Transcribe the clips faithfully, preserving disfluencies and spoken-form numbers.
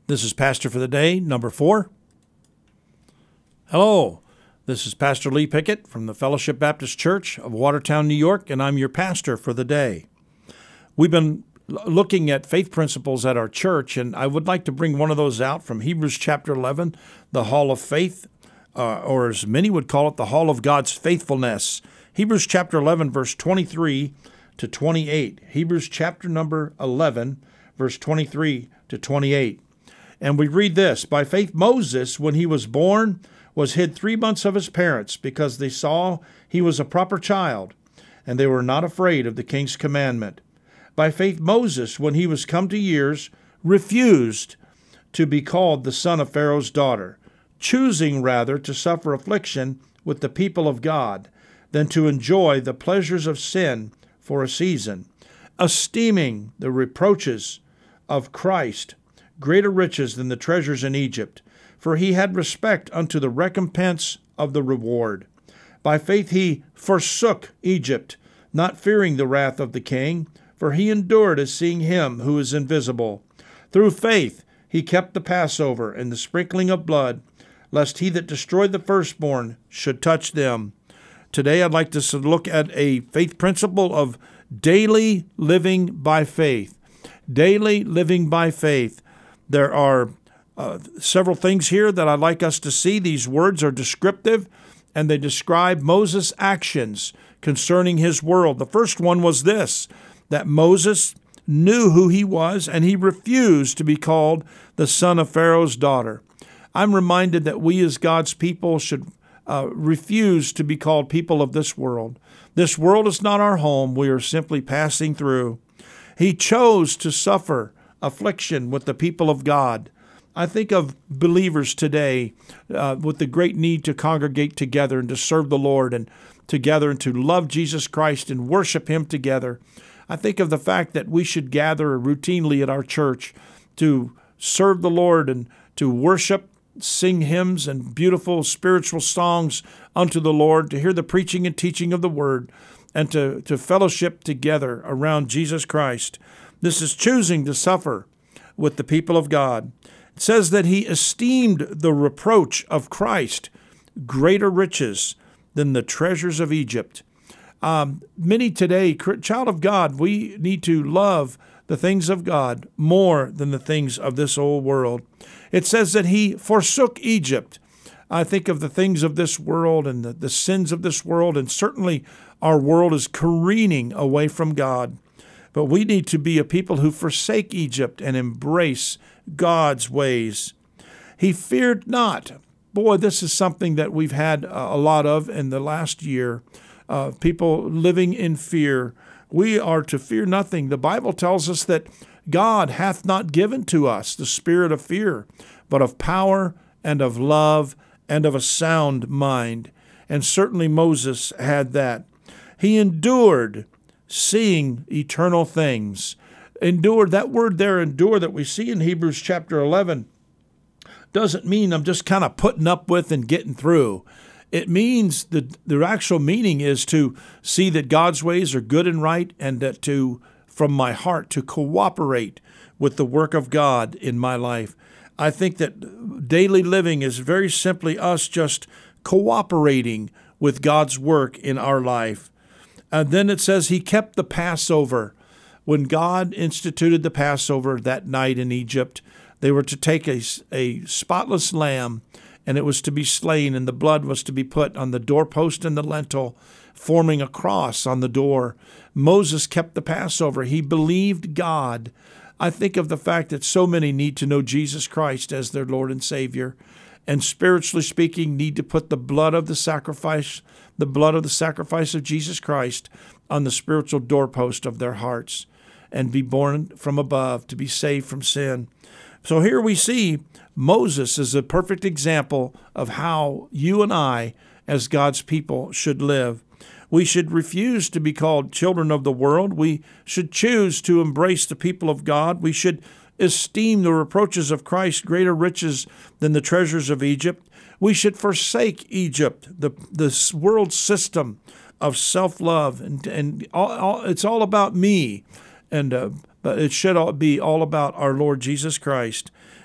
This is Pastor for the Day, number four. Hello, this is Pastor Lee Pickett from the Fellowship Baptist Church of Watertown, New York, and I'm your pastor for the day. We've been looking at faith principles at our church, and I would like to bring one of those out from Hebrews chapter eleven, the Hall of Faith, uh, or as many would call it, the Hall of God's Faithfulness. Hebrews chapter eleven, verse twenty-three to twenty-eight. Hebrews chapter number eleven, verse twenty-three to twenty-eight. And we read this, "By faith Moses, when he was born, was hid three months of his parents, because they saw he was a proper child, and they were not afraid of the king's commandment. By faith Moses, when he was come to years, refused to be called the son of Pharaoh's daughter, choosing rather to suffer affliction with the people of God, than to enjoy the pleasures of sin for a season, esteeming the reproaches of Christ greater riches than the treasures in Egypt, for he had respect unto the recompense of the reward. By faith he forsook Egypt, not fearing the wrath of the king, for he endured as seeing him who is invisible. Through faith he kept the Passover and the sprinkling of blood, lest he that destroyed the firstborn should touch them." Today I'd like to look at a faith principle of daily living by faith. Daily living by faith. There are uh, several things here that I'd like us to see. These words are descriptive, and they describe Moses' actions concerning his world. The first one was this, that Moses knew who he was, and he refused to be called the son of Pharaoh's daughter. I'm reminded that we as God's people should uh, refuse to be called people of this world. This world is not our home. We are simply passing through. He chose to suffer affliction with the people of God. I think of believers today uh, with the great need to congregate together and to serve the Lord and together and to love Jesus Christ and worship Him together. I think of the fact that we should gather routinely at our church to serve the Lord and to worship, sing hymns and beautiful spiritual songs unto the Lord, to hear the preaching and teaching of the Word, and to, to fellowship together around Jesus Christ. This is choosing to suffer with the people of God. It says that he esteemed the reproach of Christ greater riches than the treasures of Egypt. Um, many today, child of God, we need to love the things of God more than the things of this old world. It says that he forsook Egypt. I think of the things of this world and the, the sins of this world, and certainly our world is careening away from God. But we need to be a people who forsake Egypt and embrace God's ways. He feared not. Boy, this is something that we've had a lot of in the last year. Uh, people living in fear. We are to fear nothing. The Bible tells us that God hath not given to us the spirit of fear, but of power and of love and of a sound mind. And certainly Moses had that. He endured seeing eternal things. Endured, that word there, endure, that we see in Hebrews chapter eleven, doesn't mean I'm just kind of putting up with and getting through. It means that the actual meaning is to see that God's ways are good and right, and that to, from my heart, to cooperate with the work of God in my life. I think that daily living is very simply us just cooperating with God's work in our life. And then it says he kept the Passover. When God instituted the Passover that night in Egypt, they were to take a, a spotless lamb, and it was to be slain, and the blood was to be put on the doorpost and the lintel, forming a cross on the door. Moses kept the Passover. He believed God. I think of the fact that so many need to know Jesus Christ as their Lord and Savior, and spiritually speaking, need to put the blood of the sacrifice, the blood of the sacrifice of Jesus Christ on the spiritual doorpost of their hearts, and be born from above to be saved from sin. So here we see Moses is a perfect example of how you and I, as God's people, should live. We should refuse to be called children of the world. We should choose to embrace the people of God. We should esteem the reproaches of Christ greater riches than the treasures of Egypt. We should forsake Egypt, the this world system of self-love, and and all, all, it's all about me, and uh, but it should all be all about our Lord Jesus Christ.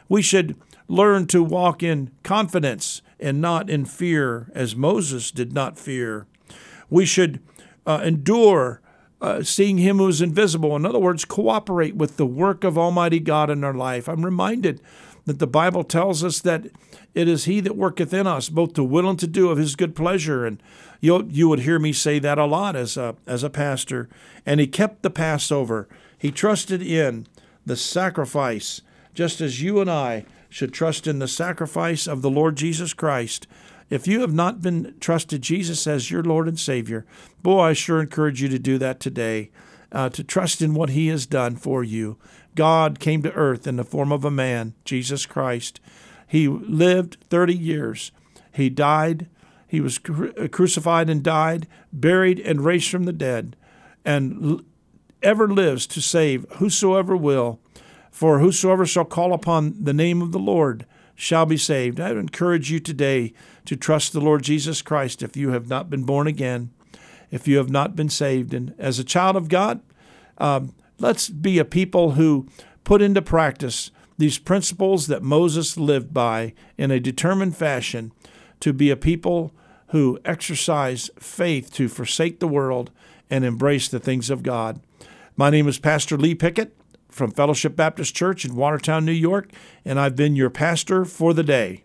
We should learn to walk in confidence and not in fear, as Moses did not fear. We should uh, endure uh, seeing him who is invisible. In other words, cooperate with the work of Almighty God in our life. I'm reminded that the Bible tells us that it is he that worketh in us, both to will and to do of his good pleasure. And you you would hear me say that a lot as a, as a pastor. And he kept the Passover. He trusted in the sacrifice, just as you and I should trust in the sacrifice of the Lord Jesus Christ. If you have not been trusted Jesus as your Lord and Savior, boy, I sure encourage you to do that today, uh, to trust in what he has done for you. God came to earth in the form of a man, Jesus Christ. He lived thirty years. He died. He was cru- crucified and died, buried and raised from the dead, and l- ever lives to save whosoever will. For whosoever shall call upon the name of the Lord shall be saved. I would encourage you today to trust the Lord Jesus Christ if you have not been born again, if you have not been saved. And as a child of God, um, let's be a people who put into practice these principles that Moses lived by in a determined fashion, to be a people who exercise faith to forsake the world and embrace the things of God. My name is Pastor Lee Pickett from Fellowship Baptist Church in Watertown, New York, and I've been your pastor for the day.